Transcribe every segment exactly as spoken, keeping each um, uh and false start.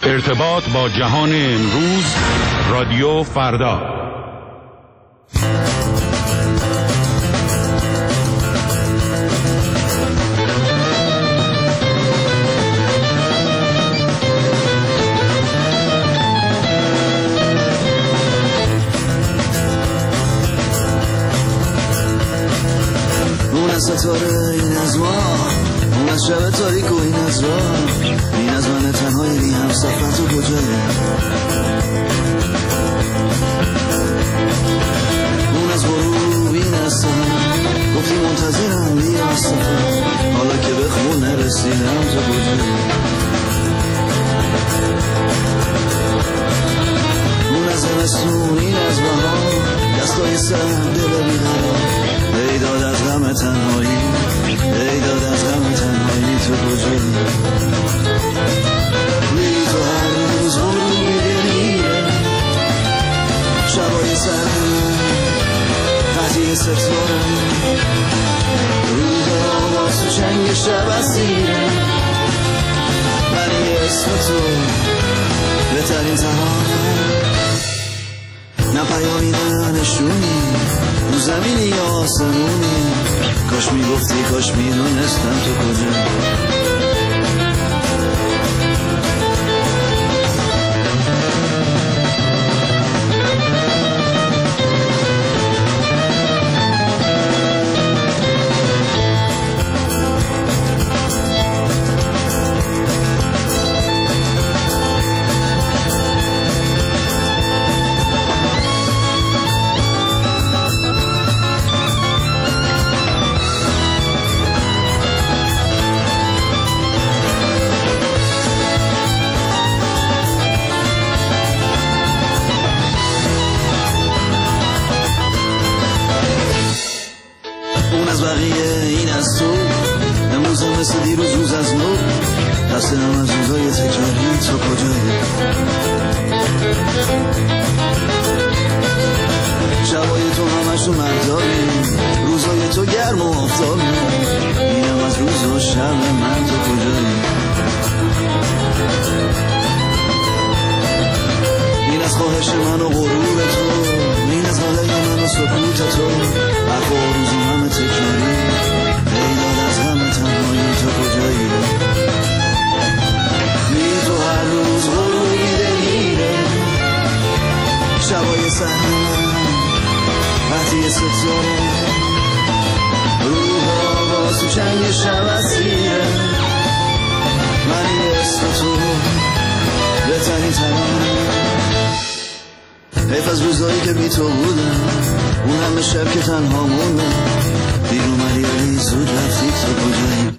ارتباط با جهان امروز، رادیو فردا. اون از ستاره این از ما، اون از شب تاریک و این از راه، این از من تنهای بی هم سفر تو کجایه. اون از غروب این از سهر، گفتی منتظرم بیا از سفر، حالا که به خونه رسیدم تو کجایه. اون از زمستون این از بهار، دستای سر دل بیقرار، ای داد از غم تنهایی، ای داد از غم تنهایی تو کجایی. بی تو هر روز غروبی دلیره، شبای سر قضیه ستاره، روز آواز تو چنگ شب اسیره. من یه اسم تو بهترین ترانه، نه پیامی نه نشونی، رو زمینی یا آسمونی، کاش میگفتی کاش میدونستم تو کجا. مثل دیروز روز از نو، دست هم از روزای تکراری تو کجایی. شبای تو همشو مرداری، روزای تو گرم و آفتابی، اینم از روز و شب من تو کجایی. این از خواهش من و غرور تو، این از حاله من و سکوت تو، حق و روزو همه تکراری، ای داد از همه تنهایی تو کجایی. بی تو هر روز غروبی دلیره، شبای سهر وقتی ستاره، روح آواز تو چنگ شب اسیره. من یه اسم تو بهترین ترانه، حیف از روزایی که بی تو بودم، اون همه شب که تنها موندم، دیر اومدی ولی زود رفتی تو کجایی.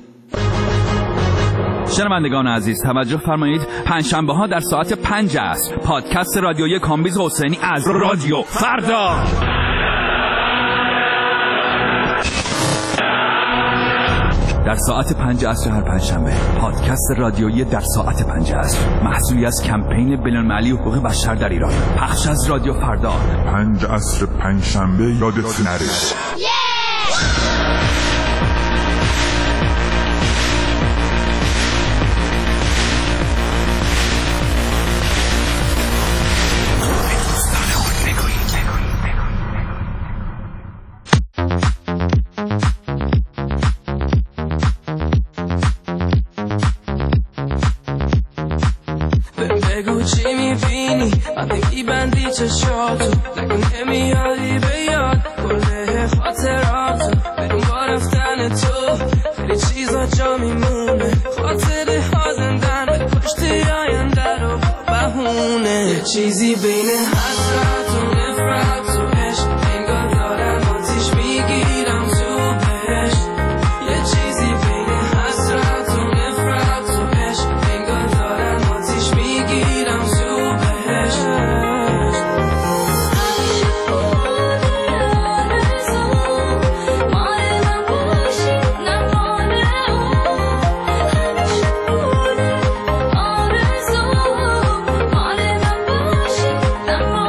شنوندگان عزیز توجه فرمایید، پنجشنبه ها در ساعت پنج عصر پادکست رادیویی کامبیز حسینی از رادیو فردا. در ساعت پنج عصر هر پنجشنبه پادکست رادیویی در ساعت پنج عصر، محصولی از کمپین بین‌المللی حقوق بشر در ایران، پخش از رادیو فردا. پنج عصر پنجشنبه یادت نره. چی میبینی؟ وقتی بندی چشاتو نگه نمیادی به یاد کله خاطراتو، بریم با رفتن تو خیلی چیزا جا میمونه، خاطره ها زندن به پشت آینده رو بهونه. یه چیزی بین حسرت و نفرت و عشق، انگار دارم آتیش میگیرم تو بهش. یه چیزی بین حسرت و نفرت و عشق، انگار دارم آتیش میگیرم تو بهش. I'm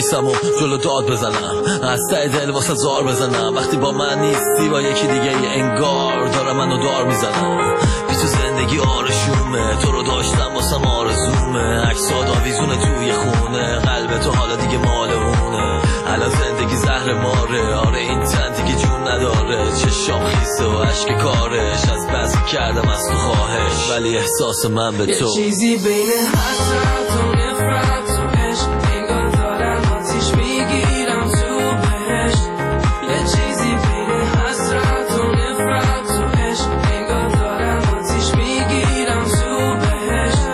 وایسم و جلو داد بزنم، از ته دل واسه زار بزنم. وقتی با من نیستی با یکی دیگه ای انگار دارم منو دار میزنم. بی تو زندگی آرشومه، تو رو داشتم واسم آرزومه. عکسات آویزونه توی خونه، قلب تو حالا دیگه مال اونه. الان زندگی زهر ماره، آره این تن دیگه جون نداره. چشام خیسه و عشق کارش، از بس کردم از تو خواهش، ولی احساس من به تو یه چیزی بین حسرت و نفرت و عشق، انگار دارم آتیش میگیرم تو بهشت. یه چیزی بین حسرت و نفرت و عشق، انگار دارم آتیش میگیرم تو بهشت.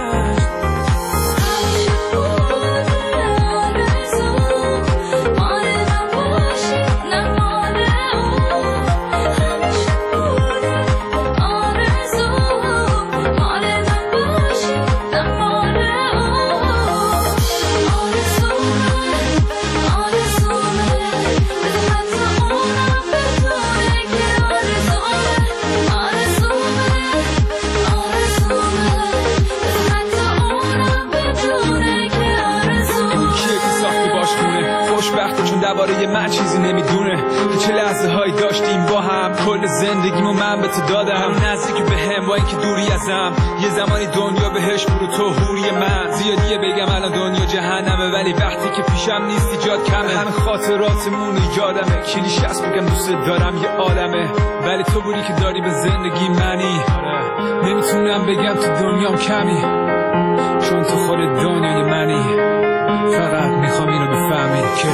درباره من چیزی نمیدونه که چه لحظه هایی داشتیم با هم. کل زندگیمو من به تو دادم، نزدیک به هم با اینکه دوری ازم. یه زمانی دنیا بهش برو تو حوری من. زیادیه بگم الان دنیا جهنمه، ولی وقتی که پیشم نیستی جاد کمه. همه خاطراتمون یادمه، کلیش هست بگم دوست دارم یه عالمه، ولی تو بودی که داری به زندگی منی. نمیتونم بگم تو دنیام کمی، چون تو خود دنیای منی. فقط میخوام اینو بفهمی که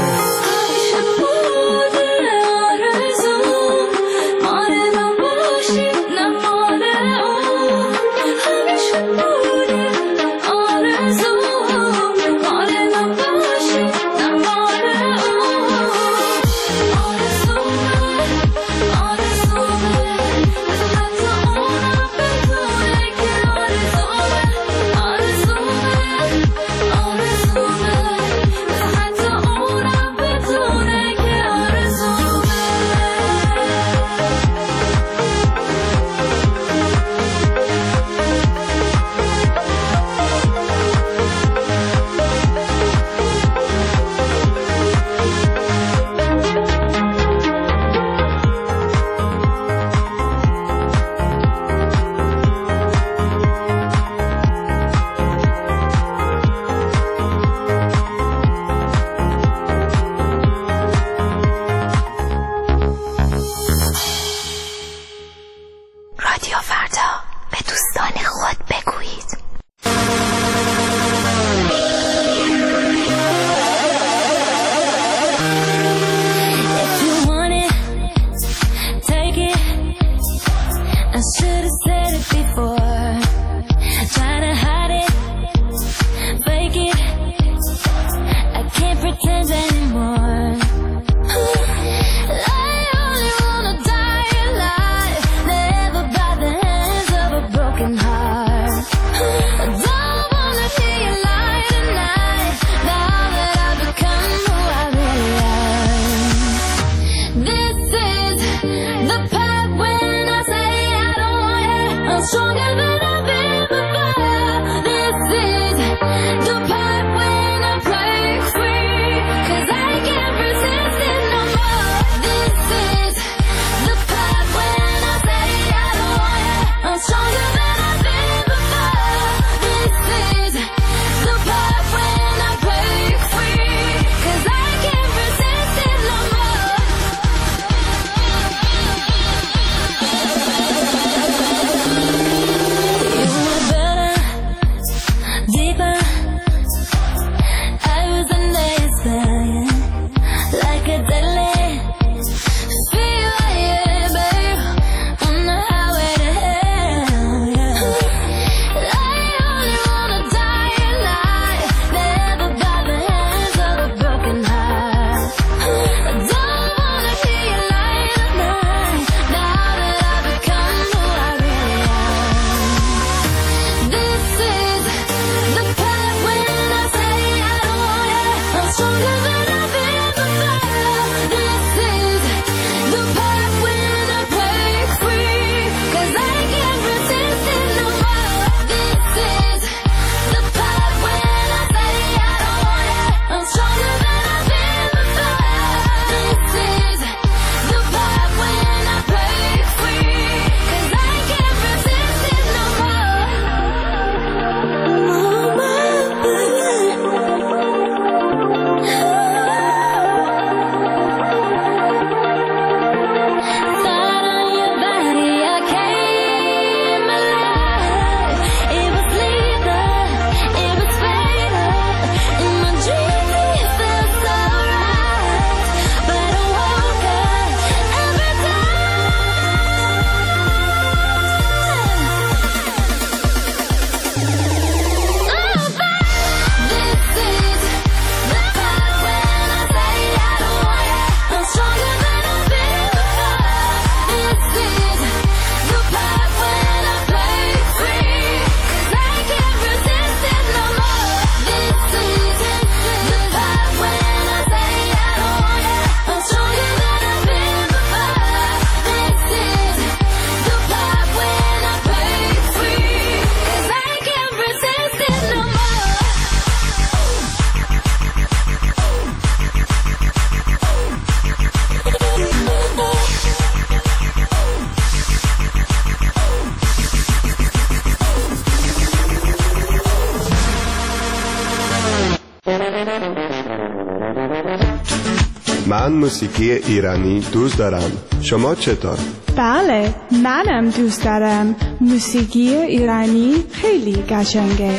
من موسیقی ایرانی دوست دارم. شما چطور؟ بله، منم دوست دارم. موسیقی ایرانی خیلی قشنگه.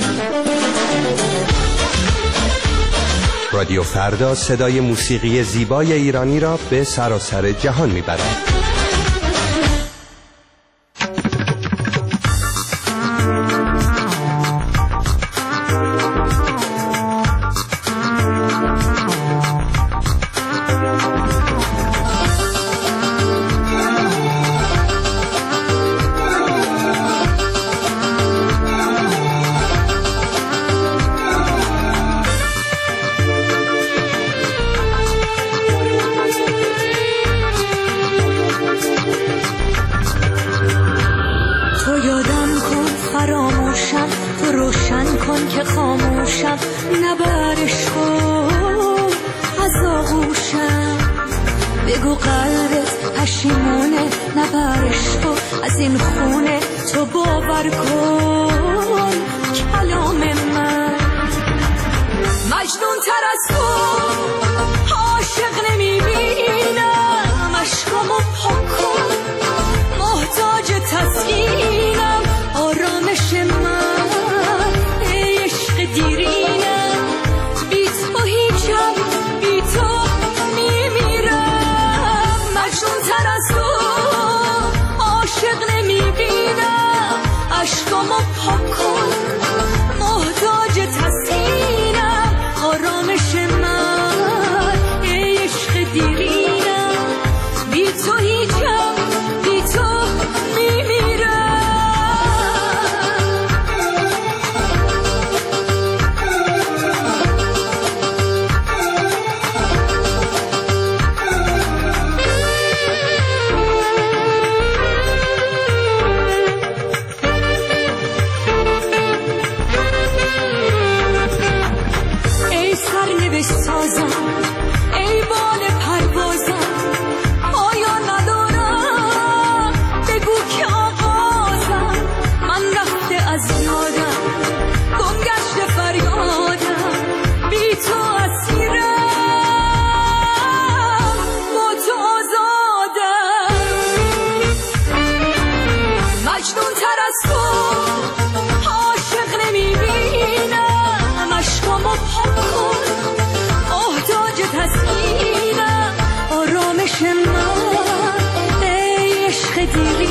رادیو فردا صدای موسیقی زیبای ایرانی را به سراسر جهان میبرد. دیری